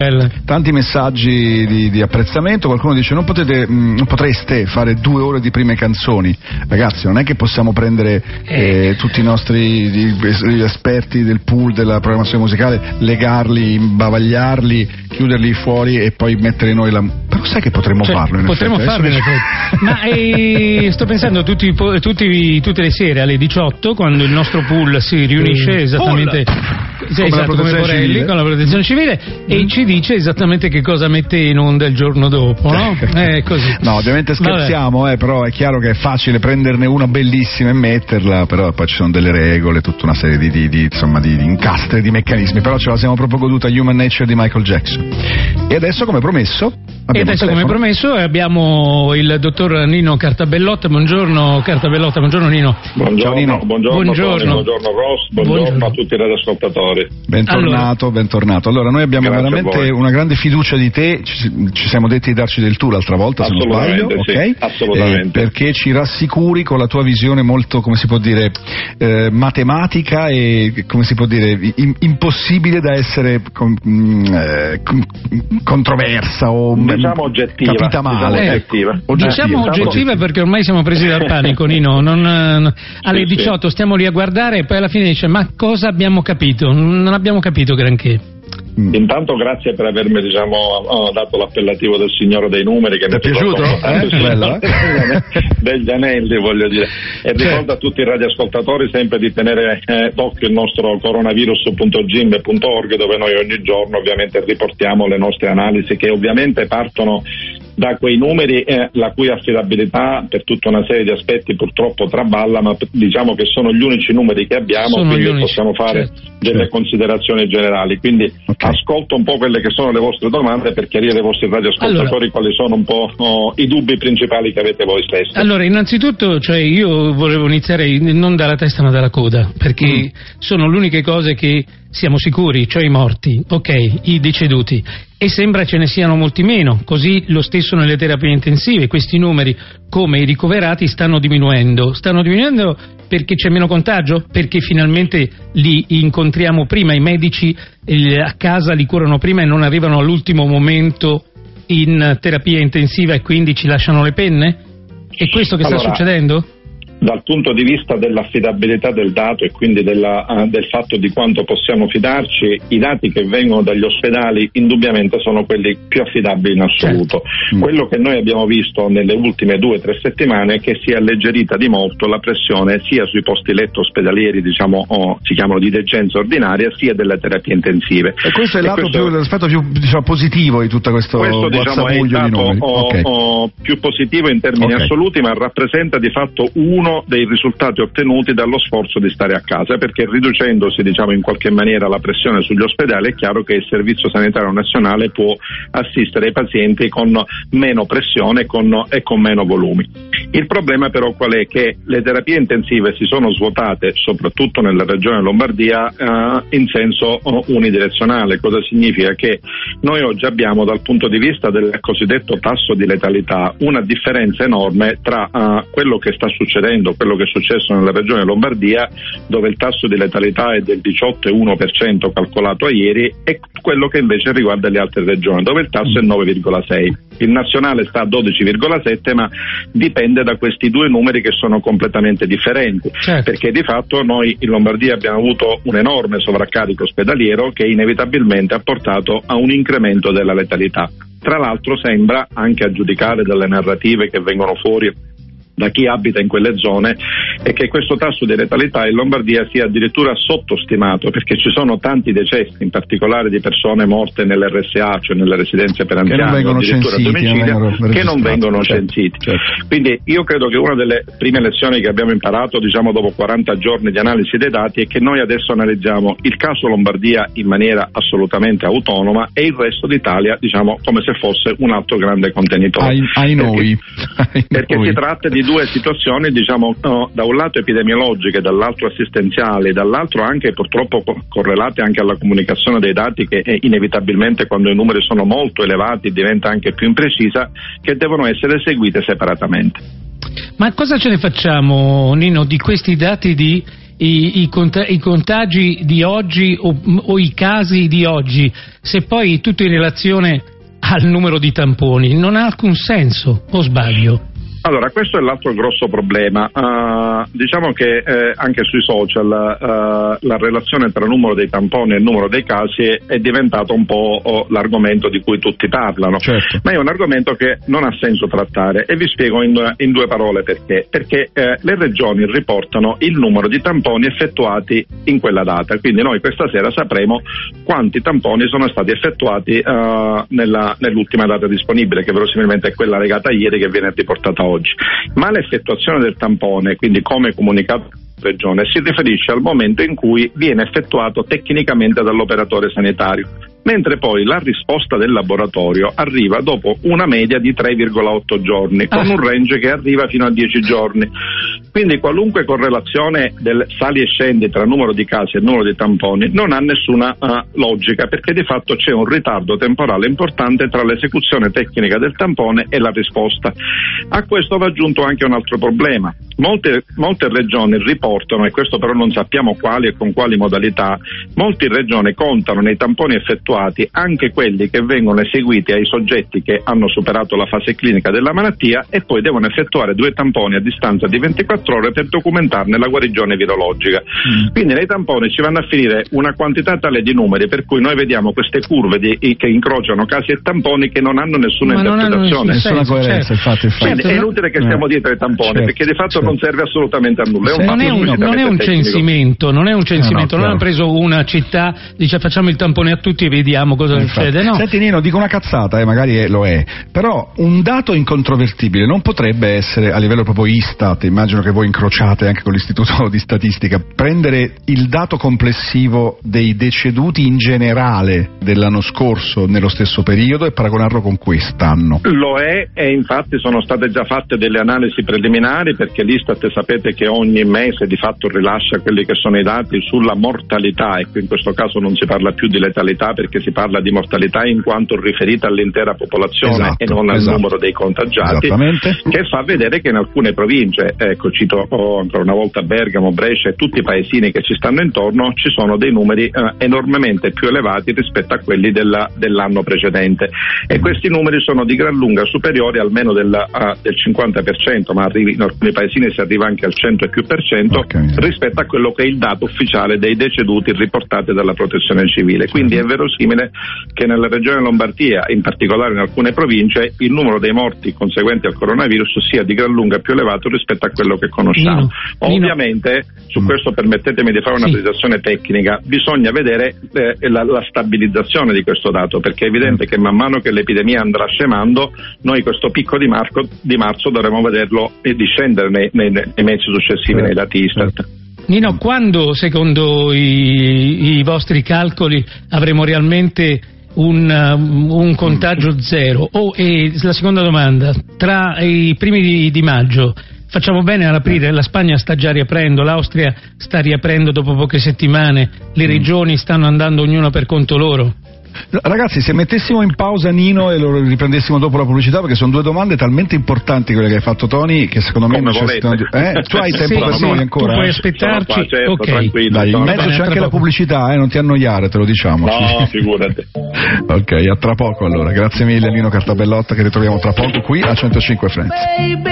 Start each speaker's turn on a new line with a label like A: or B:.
A: Tanti messaggi di apprezzamento. Qualcuno dice non potreste fare 2 ore di prime canzoni. Ragazzi, non è che possiamo prendere tutti i nostri gli esperti del pool della programmazione musicale, legarli, imbavagliarli, chiuderli fuori e poi mettere noi la... Però sai che potremmo farlo in
B: potremmo
A: effetti.
B: Farlo in effetti. Ma sto pensando tutte le sere alle 18, quando il nostro pool si riunisce esattamente come Borelli, con la protezione civile, e ci dice esattamente che cosa mette in onda il giorno dopo, no? Così.
A: No, ovviamente scherziamo, però è chiaro che è facile prenderne una bellissima e metterla, però poi ci sono delle regole, tutta una serie di incastri, di meccanismi, però ce la siamo proprio goduta Human Nature di Michael Jackson. E adesso, come promesso,
B: abbiamo il dottor Nino Cartabellotta. Buongiorno Cartabellotta, buongiorno Nino.
C: Buongiorno Nino. Buongiorno Ross, buongiorno a tutti i radioascoltatori.
A: Bentornato. Allora, noi abbiamo veramente una grande fiducia di te, ci siamo detti di darci del tu l'altra volta, se non sbaglio,
C: sì,
A: ok?
C: Assolutamente.
A: Perché ci rassicuri con la tua visione molto, come si può dire, matematica e, come si può dire, impossibile da essere controversa o
C: diciamo oggettiva.
A: Capita male.
B: Diciamo oggettiva perché ormai siamo presi dal panico, Nino. Alle 18 stiamo lì a guardare e poi alla fine dice: ma cosa abbiamo capito? Non abbiamo capito granché.
C: Intanto grazie per avermi dato l'appellativo del signore dei numeri, che
A: mi è piaciuto?
C: Degli anelli, voglio dire, e ricordo a tutti i radioascoltatori sempre di tenere d'occhio il nostro coronavirus.gimbe.org, dove noi ogni giorno ovviamente riportiamo le nostre analisi, che ovviamente partono da quei numeri la cui affidabilità per tutta una serie di aspetti purtroppo traballa, ma diciamo che sono gli unici numeri che abbiamo, quindi possiamo fare delle considerazioni generali. Quindi ascolto un po' quelle che sono le vostre domande per chiarire ai vostri radioascoltatori quali sono un po' i dubbi principali che avete voi stessi.
B: Allora, innanzitutto, io volevo iniziare non dalla testa ma dalla coda, perché sono le uniche cose che siamo sicuri, cioè i morti, i deceduti, e sembra ce ne siano molti meno, così lo stesso nelle terapie intensive. Questi numeri, come i ricoverati, stanno diminuendo perché c'è meno contagio, perché finalmente li incontriamo prima, i medici a casa li curano prima e non arrivano all'ultimo momento in terapia intensiva e quindi ci lasciano le penne? È questo che sta succedendo?
C: Dal punto di vista dell'affidabilità del dato e quindi del fatto di quanto possiamo fidarci, i dati che vengono dagli ospedali indubbiamente sono quelli più affidabili in assoluto. Quello che noi abbiamo visto nelle ultime 2 o 3 settimane è che si è alleggerita di molto la pressione sia sui posti letto ospedalieri, si chiamano di degenza ordinaria, sia delle terapie intensive.
A: E questo è l'aspetto più positivo di tutto questo è il dato
C: più positivo in termini assoluti, ma rappresenta di fatto uno dei risultati ottenuti dallo sforzo di stare a casa, perché riducendosi in qualche maniera la pressione sugli ospedali è chiaro che il Servizio Sanitario Nazionale può assistere i pazienti con meno pressione e con meno volumi. Il problema però qual è? Che le terapie intensive si sono svuotate soprattutto nella regione Lombardia in senso unidirezionale. Cosa significa? Che noi oggi abbiamo, dal punto di vista del cosiddetto tasso di letalità, una differenza enorme tra quello che sta succedendo, quello che è successo nella regione Lombardia, dove il tasso di letalità è del 18,1% calcolato a ieri, e quello che invece riguarda le altre regioni, dove il tasso è 9,6%. Il nazionale sta a 12,7%, ma dipende da questi due numeri che sono completamente differenti, perché di fatto noi in Lombardia abbiamo avuto un enorme sovraccarico ospedaliero che inevitabilmente ha portato a un incremento della letalità. Tra l'altro sembra, anche a giudicare dalle narrative che vengono fuori da chi abita in quelle zone, è che questo tasso di letalità in Lombardia sia addirittura sottostimato, perché ci sono tanti decessi, in particolare di persone morte nell'RSA, cioè nelle residenze per anziani, o addirittura a domicilio, che non vengono censiti. Quindi io credo che una delle prime lezioni che abbiamo imparato, dopo 40 giorni di analisi dei dati, è che noi adesso analizziamo il caso Lombardia in maniera assolutamente autonoma e il resto d'Italia come se fosse un altro grande contenitore. Perché si tratta di due situazioni, da un lato epidemiologiche, dall'altro assistenziali, dall'altro anche purtroppo correlate anche alla comunicazione dei dati, che inevitabilmente quando i numeri sono molto elevati diventa anche più imprecisa, che devono essere seguite separatamente.
B: Ma cosa ce ne facciamo, Nino, di questi dati di i contagi di oggi o i casi di oggi, se poi tutto in relazione al numero di tamponi? Non ha alcun senso, o sbaglio?
C: Allora, questo è l'altro grosso problema. Diciamo che anche sui social la relazione tra il numero dei tamponi e il numero dei casi è diventato un po' l'argomento di cui tutti parlano.
A: Certo.
C: Ma è un argomento che non ha senso trattare, e vi spiego in due parole perché. Perché le regioni riportano il numero di tamponi effettuati in quella data, quindi noi questa sera sapremo quanti tamponi sono stati effettuati nell'ultima data disponibile, che verosimilmente è quella legata a ieri, che viene riportata oggi. Ma l'effettuazione del tampone, quindi come comunicato regione, si riferisce al momento in cui viene effettuato tecnicamente dall'operatore sanitario, mentre poi la risposta del laboratorio arriva dopo una media di 3,8 giorni, con un range che arriva fino a 10 giorni. Quindi qualunque correlazione del sali e scendi tra numero di casi e numero di tamponi non ha nessuna logica, perché di fatto c'è un ritardo temporale importante tra l'esecuzione tecnica del tampone e la risposta. A questo va aggiunto anche un altro problema. Molte regioni riportano, e questo però non sappiamo quali e con quali modalità, molte regioni contano nei tamponi effettuati anche quelli che vengono eseguiti ai soggetti che hanno superato la fase clinica della malattia, e poi devono effettuare 2 tamponi a distanza di 24 ore per documentarne la guarigione virologica. Quindi nei tamponi ci vanno a finire una quantità tale di numeri per cui noi vediamo queste curve che incrociano casi e tamponi che non hanno nessuna interpretazione,
A: nessuna coerenza. Infatti.
C: Quindi è inutile che stiamo dietro ai tamponi, perché di fatto non serve assolutamente a nulla.
B: Non è un censimento, non hanno preso una città, dice facciamo il tampone a tutti e vediamo cosa succede. No.
A: Senti Nino, dico una cazzata, magari lo è, però un dato incontrovertibile non potrebbe essere, a livello proprio Istat, immagino che voi incrociate anche con l'Istituto di Statistica, prendere il dato complessivo dei deceduti in generale dell'anno scorso nello stesso periodo e paragonarlo con quest'anno?
C: Lo è, e infatti sono state già fatte delle analisi preliminari, perché l'Istat sapete che ogni mese di fatto rilascia quelli che sono i dati sulla mortalità, e in questo caso non si parla più di letalità, perché si parla di mortalità in quanto riferita all'intera popolazione e non al numero dei contagiati, che fa vedere che in alcune province, cito ancora una volta Bergamo, Brescia e tutti i paesini che ci stanno intorno, ci sono dei numeri enormemente più elevati rispetto a quelli dell'anno precedente, e questi numeri sono di gran lunga superiori almeno del 50%, ma in alcuni paesini si arriva anche al 100 e più per cento, rispetto a quello che è il dato ufficiale dei deceduti riportati dalla Protezione Civile. Quindi è verosimile che nella regione Lombardia, in particolare in alcune province, il numero dei morti conseguenti al coronavirus sia di gran lunga più elevato rispetto a quello che conosciamo. Ovviamente su questo permettetemi di fare una precisazione tecnica: bisogna vedere la stabilizzazione di questo dato, perché è evidente che man mano che l'epidemia andrà scemando, noi questo picco di marzo dovremo vederlo discendere nei mesi successivi, nei dati Istat.
B: Nino, quando secondo i vostri calcoli avremo realmente un contagio zero? E la seconda domanda, tra i primi di maggio facciamo bene ad aprire? La Spagna sta già riaprendo, l'Austria sta riaprendo dopo poche settimane, le regioni stanno andando ognuna per conto loro.
A: Ragazzi, se mettessimo in pausa Nino e lo riprendessimo dopo la pubblicità, perché sono 2 domande talmente importanti quelle che hai fatto Tony, che secondo me necessitano di... Tu hai tempo per noi ancora?
B: Tu puoi aspettarci,
C: qua, certo, ok.
A: Dai, in mezzo c'è anche la pubblicità, non ti annoiare, te lo diciamo.
C: No, figurati.
A: Ok, a tra poco allora. Grazie mille Nino Cartabellotta, che ritroviamo tra poco qui a 105 Friends.